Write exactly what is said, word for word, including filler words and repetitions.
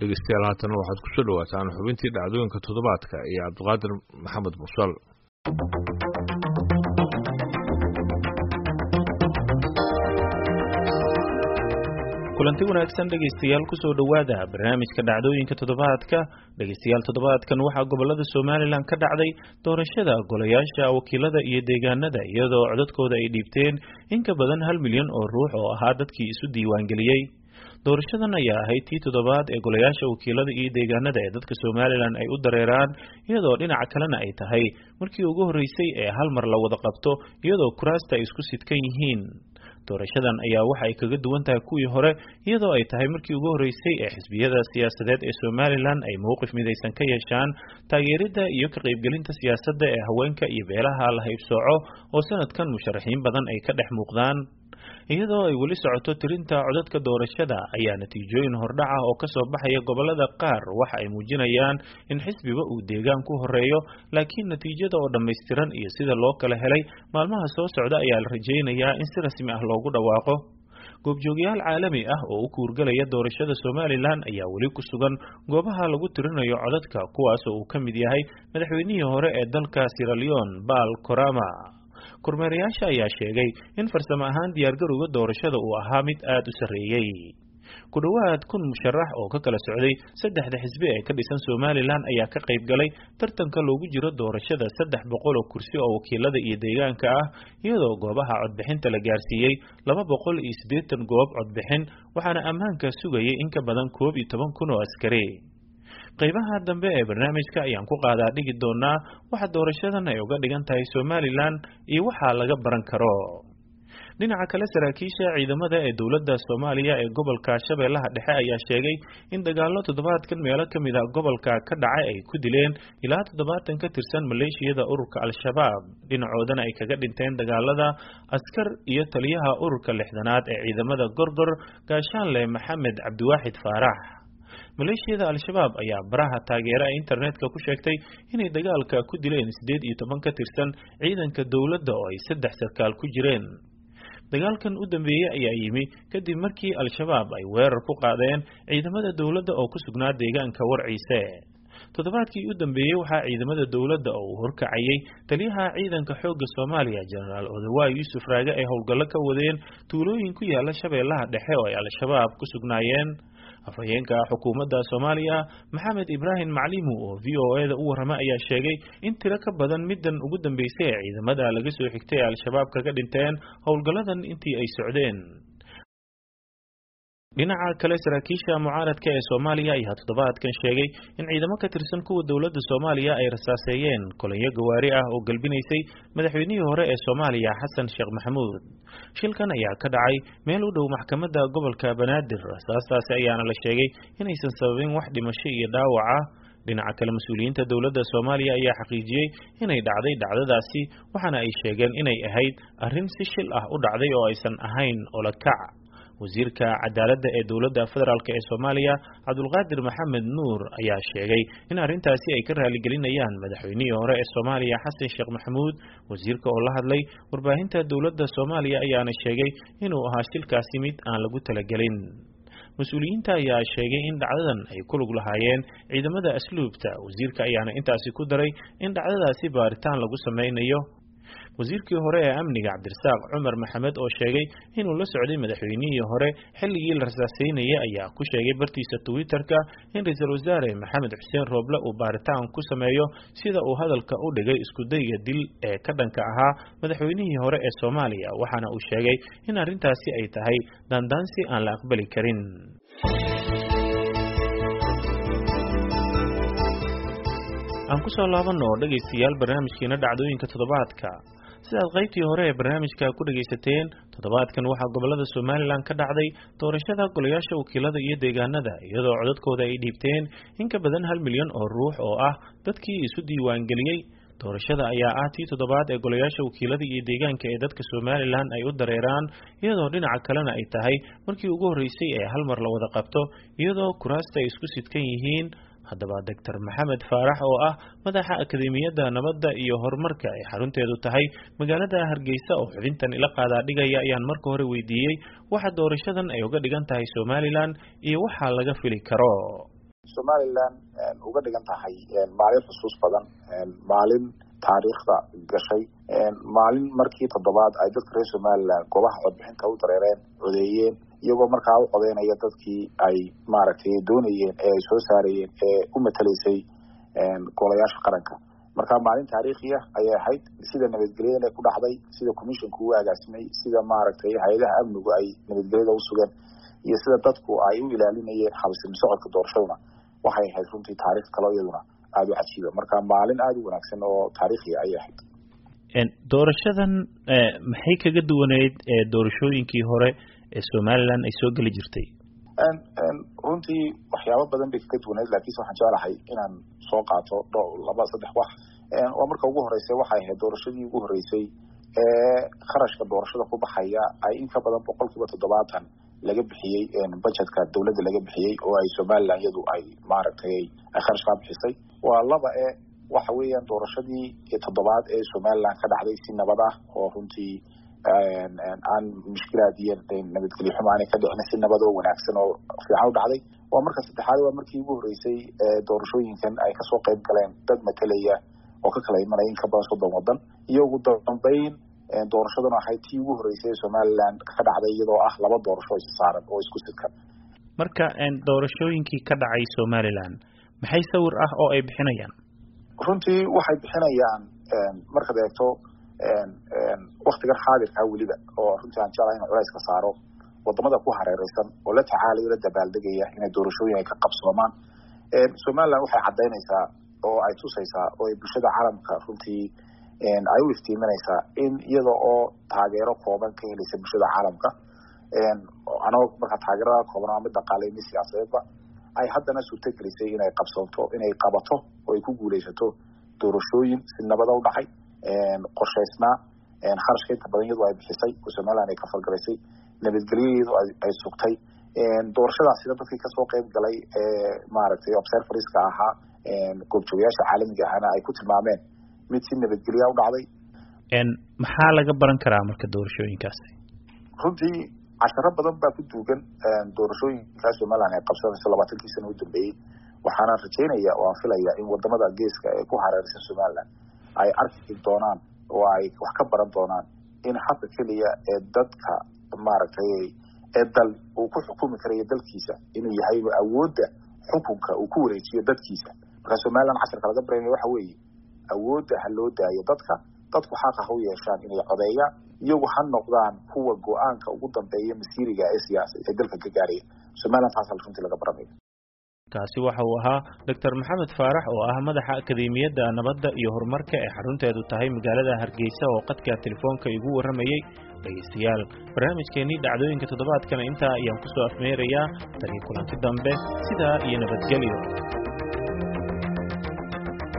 dhegeystayaal haatan waxaad ku soo dhawaataan xubintii dhacdooyinka toddobaadka iyo Cabdiqaadir Maxamed Mursal. kulanti wanaagsan dhegeystayaal ku soo dhawaada barnaamijka dhacdooyinka toddobaadka. dhegeystayaal toddobaadkan waxaa gobolada Soomaaliland ka dhacday doorashada golayaasha wakiilada iyo deegaanada iyadoo codadkooda ay dhiibteen in ka badan hal milyan oo ruux oo ahaa dadkii isu diiwaan geliyay. doorashadan ayaa ahayd tii toddobaad ee golayaasha wakiilada iyo deegaanada ee dadka Soomaaliland ay u dareeraan iyadoo dhinaca kalena ay tahay markii ugu horeysay ee hal mar la wada qabto iyadoo kuraasta ay isku sidkan yihiin. doorashadan ayaa waxa ay kaga duwan tahay kuwii hore iyadoo ay tahay markii ugu horeysay ee xisbiyada siyaasadeed ee Soomaaliland ay mowqif midaysan ka yeeshaan taageerada iyo ka qaybgelinta siyaasadda ee haweenka iyo beelaha la haybsooco oo sanadkan musharaxiin badan ay ka dhex muuqdaan. iyadoo ay weli socoto tirinta codadka doorashada ayaa natiijooyin hordhac ah oo ka soo baxaya gobolada qaar waxa ay muujinayaan in xisbiba uu deegaan ku horeeyo, laakiin natiijada oo dhammaystiran iyo sida loo kala helay maalmaha soo socda ayaa la rajaynayaa in si rasmi ah loogu dhawaaqo. goobjoogayaal caalami ah oo u kuurgalaya doorashada Soomaaliland ayaa weli ku sugan goobaha lagu tirinayo codadka, kuwaas oo uu ka mid yahay madaxweynihii hore ee dalka Sierra Leone Paul Kagame. kormeerayaasha ayaa sheegay in farsamo ahaan diyaargarowga doorashada uu ahaa mid aad u sarreeyay. ku dhawaad kun musharax oo ka kala socday saddexda xisbi ee ka dhisan Soomaaliland ayaa ka qayb galay tartanka loogu jiro doorashada saddex boqol oo kursi oo wakiilada iyo deegaanka ah, iyadoo goobaha codbixinta la gaarsiiyey laba boqol iyo siddeetan goob codbixin, waxaana ammaanka sugayay in ka badan koob iyo toban kun oo askari. qaybaha dambe ee barnaamijka ayaan ku qaadaa dhigi doonaa waxa doorashadan ay uga dhigan tahay Soomaaliland iyo waxa laga baran karo. dhinaca kale, saraakiisha ciidamada ee dowladda Soomaaliya ee gobolka Shabeellaha Dhexe ayaa sheegay in dagaallo toddobaadkan meelo ka mid ah gobolka ka dhacay ay ku dileen ilaa toddobaatan ka tirsan maleeshiyada ururka Al-Shabaab, dhinacoodana ay kaga dhinteen dagaalada askar iyo taliyaha ururka lixdanaad ee ciidamada Gorgor Gaashaanle Maxamed Cabdiwaaxid Faarax. maleeshiyada Al-Shabaab ayaa baraha taageera internetka ku sheegtay inay dagaalka ku dileen siddeed iyo toban ka tirsan ciidanka dowladda oo ay saddex sarkaal ku jireen. dagaalkan u dambeeyay ayaa yimi kadib markii Al-Shabaab ay weerar ku qaadeen ciidamada dowladda oo ku sugnaa deegaanka Warciise. toddobaadkii u dambeeyay waxaa ciidamada dowladda oo horkacayay taliyaha ciidanka xoogga Soomaaliya Generaal Odawa Yuusuf Raage ay howlgallo ka wadeen tuulooyin ku yaala Shabeellaha Dhexe oo ay Al-Shabaab ku sugnaayeen. afhayeenka xukuumadda Soomaaliya Maxamed Ibraahim Maclimu oo V O A da u warramay ayaa sheegay in tiro ka badan middan ugu dambeysay ee ciidamada laga soo xigtay Al-Shabaab kaga dhinteen howlgalladan intii ay socdeen. dhinaca kale, saraakiisha mucaaradka ee Soomaaliya ayaa toddobaadkan sheegay in ciidamo ka tirsan kuwa dowladda Soomaaliya ay rasaaseeyeen kolonyo gawaari ah oo galbinaysay madaxweynihii hore ee Soomaaliya Xasan Sheekh Maxamuud. shilkan ayaa ka dhacay meel u dhow maxkamadda gobolka Banaadir, rasaastaasi ayaana la sheegay inaysan sababin wax dhimasho iyo dhaawac ah. dhinaca kale, mas'uuliyiinta dowladda Soomaaliya ayaa xaqiijiyay inay dhacday dhacdadaasi, waxaana ay sheegeen inay ahayd arrin si shil ah u dhacday oo aysan ahayn olakac. wasiirka cadaaladda ee dowladda federaalk ee Soomaaliya Cabdulqaadir Maxamed Nuur ayaa sheegay in arrintaasi ay ka raali gelinayaan madaxweynihii hore ee Soomaaliya Xasan Sheekh Maxamuud. wasiirka oo la hadlay warbaahinta dowladda Soomaaliya ayaana sheegay inuu ahaa shilkaasi mid aan lagu talagelin. mas-uuliyiinta ayaa sheegay in dhacdadan ay ku lug lahaayeen ciidamada asluubta. wasiirka ayaana intaasi ku daray in dhacdadaasi baaritaan lagu sameynayo. wasiirkii hore ee amniga Cabdirasaaq Cumar Maxamed oo sheegay inuu la socday madaxweynihii hore xilligii la rasaaseynayay ayaa ku sheegay bartiisa Twitter-ka in ra'iisul wasaare Maxamed Xuseen Rooble uu baaritaan ku sameeyo sida uu hadalka u dhigay isku dayga dil ee ka dhanka ahaa madaxweynihii hore ee Soomaaliya, waxaana uu sheegay in arrintaasi ay tahay dandaansi aan la aqbali karin. aan ku soo laabano dhageystayaal barnaamijkeena dhacdooyinka toddobaadka. sidaad qaybtii hore ee barnaamijka ku dhageysateen, toddobaadkan waxaa gobolada Soomaaliland ka dhacday doorashada golayaasha wakiilada iyo deegaanada iyadoo codadkooda ay dhiibteen in ka badan hal milyan oo ruux oo ah dadkii isu diiwaan geliyay. doorashada ayaa ah tii toddobaad ee golayaasha wakiilada iyo deegaanka ee dadka Soomaaliland ay u dareeraan, iyadoo dhinaca kalena ay tahay markii ugu horeysay ee hal mar la wada qabto iyadoo kuraasta ay isku sidkan yihiin. haddaba Doctor Maxamed Faarax oo ah madaxa Akademiyadda Nabadda iyo Horumarka ee xarunteedu tahay magaalada Hargeysa oo xubintan ila qaadaa dhigaya ayaan marka hore weydiiyey waxa doorashadan ay uga dhigan tahay Soomaaliland iyo waxa laga fili karo. Somaliland uga dhigan tahay maalin xusuus badan, maalin taariikhda gashay, maalin markii toddobaad ay dadka reer Somaliland goobaha codbixinta u dareereen codeeyeen iyagoo markaa u codeynaya dadkii ay maaragtay doonayeen ee ay soo saarayeen ee u matalaysay golayaasha qaranka. marka maalin taariikhi ah ayay ahayd, sida nabadgelyada ku dhacday, sida commissionku uu agaasimay, sida maaragtay hay'adaha amnigu ay nabadgelyada u sugan iyo sida dadku ay u ilaalinayeen habsami socodka doorashada waxay ahayd runtii taariikh kale iyaduna aad u cajiiba. marka maalin aad u wanaagsan oo taariikhi ayay ahayd. doorashadan maxay kaga duwaneyd doorashooyinkii hore ee Somaliland ay soo gali jirtay? runtii waxyaabo badan bay kaga duwaneyd, laakiin waxaan jeclahay inaan soo qaato laba saddex wax. waa marka ugu horeysay waxay ahayd doorashadii ugu horeysay ee kharashka doorashada ku baxaya ay in ka badan boqolkiiba toddobaatan laga bixiyey budgetka dawladda laga bixiyey oo ay Somaliland iyadu ay maaragtay ay kharash ka bixisay. waa laba ee waxa weeyaan doorashadii toddobaad ee Somaliland ka dhacday si nabad ah oo runtii aan mushkilaad iyo nabadgelyo xumo aan ka dhicin, si nabad oo wanaagsan oo fiican u dhacday. waa marka saddexaad waa markii ugu horeysay doorashooyinkan ay kasoo qayb galeen dad matalaya oo ka kala imanaya in ka badan soddon waddan, iyo ugu dambeyn doorashadana ahayd tii ugu horeysay Somaliland ka dhacday iyadoo ah laba doorasho is saaran oo isku sidkan. marka doorashooyinkii ka dhacay Somaliland maxay sawir ah oo ay bixinayaan? runtii waxay bixinayaan markaad eegto waqtigan xaadirka weliba oo runtii aan jeclahay in culays ka saaro wadamada ku hareeraysan oo la tacaalayo la dabaaldegaya inay doorashooyin ay ka qabsoomaan. Somaliland waxay cadaynaysaa oo ay tusaysaa oo ay bulshada caalamka runtii ay u iftiiminaysaa in iyada oo taageero kooban ka helaysa bulshada caalamka, anoo markaa taageerada kooban ama mid dhaqaale iyo siyaasadeedba ay haddana suurtagelisay inay qabsoonto inay qabato oo ay ku guulaysato doorashooyin si nabada u dhacay, qorshaysnaa, kharashka inta badan iyadu ay bixisay oo Somaliland ay ka falgalaysay, nabadgelyadeedu ay sugtay. doorashadaasina dadkii kasoo qayb galay ee maaragtay observerska ahaa goobjoogayaasha caalamiga ahana ay ku tilmaameen mid si nabadgelya u dhacday. maxaa laga baran karaa marka doorashooyinkaasi? runtii casharo badan baa ku duugan doorashooyinkaas Somaliland ay qabsanayso labaatankii sano u dambeeyey. waxaana rajaynaya oo aan filaya in wadamada geeska ee ku hareeraysan Somaliland ay arki doonaan oo ay wax ka baran doonaan in habka keliya ee dadka maaragtay ee dal uu ku xukumi karayo dalkiisa inuu yahay awoodda xukunka uu ku wareejiyo dadkiisa. marka Somaliland casharka laga baranaya waxa weeye awoodda ha loo daayo dadka, dadku xaq ah u yeeshaan inay codeeyaan, iyagu ha noqdaan kuwa go-aanka ugu dambeeya masiiriga ee siyaasadda ee dalka ka gaaraya. Somaliland taas runtii laga baranayo. kaasi waxa uu ahaa Doctor Maxamed Faarax oo ah madaxa Akademiyadda Nabadda iyo Horumarka ee xarunteedu tahay magaalada Hargeysa oo qadka telefoonka igu waramayay. dhageystayaal, barnaamijkeennii dhacdooyinka toddobaadkan intaa ayaan ku soo afmeerayaa. tan iyo kulanti dambe, sidaa iyo nabadgelyo.